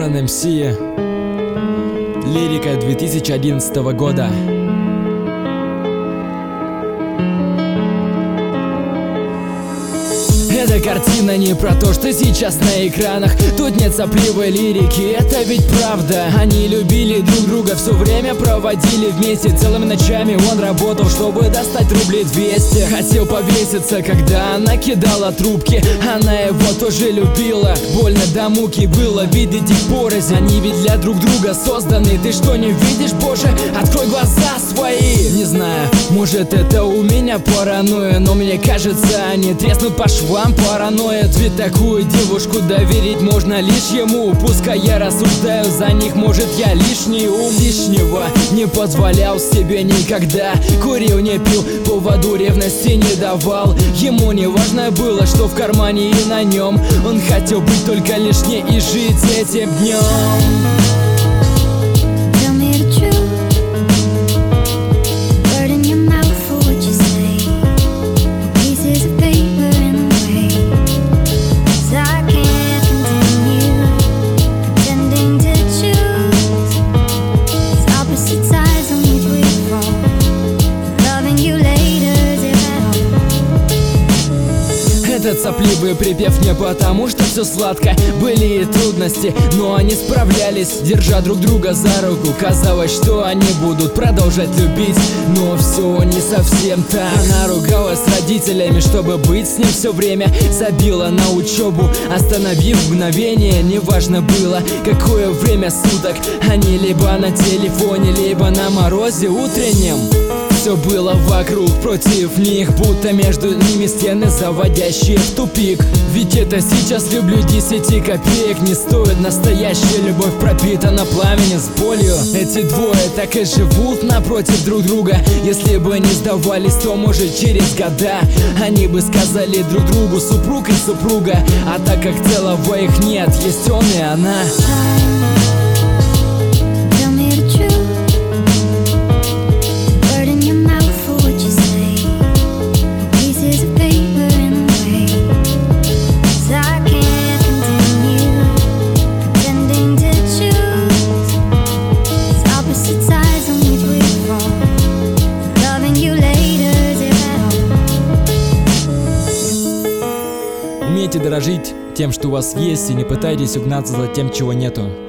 Gun MC. Лирика 2011 года. Эта картина не про то, что сейчас на экранах. Тут нет сопливой лирики, это ведь правда. Они любили друг друга, все время проводили вместе. Целыми ночами он работал, чтобы достать рублей 200. Хотел повеситься, когда она кидала трубки. Она его тоже любила, больно до муки было видеть их порознь. Они ведь для друг друга созданы. Ты что, не видишь, боже? Открой глаза свои. Не знаю, может это у меня паранойя, но мне кажется, они треснут по швам. Параноид, ведь такую девушку доверить можно лишь ему. Пускай я рассуждаю за них, может я лишний ум. Лишнего не позволял себе никогда. Курил, не пил, поводу ревности не давал. Ему не важно было, что в кармане и на нем. Он хотел быть только лишь не и жить этим днем. Этот сопливый припев не потому, что все сладко. Были и трудности, но они справлялись, держа друг друга за руку. Казалось, что они будут продолжать любить, но все не совсем так. Она ругалась с родителями, чтобы быть с ним все время. Забила на учебу, остановив мгновение. Неважно было, какое время суток. Они либо на телефоне, либо на морозе утреннем. Все было вокруг против них, будто между ними стены, заводящие в тупик. Ведь это сейчас люблю 10 копеек не стоит. Настоящая любовь пропитана пламенем с болью. Эти двое так и живут напротив друг друга. Если бы не сдавались, то может через года они бы сказали друг другу супруг и супруга. А так как целого их нет, есть он и она. Умейте дорожить тем, что у вас есть, и не пытайтесь угнаться за тем, чего нету.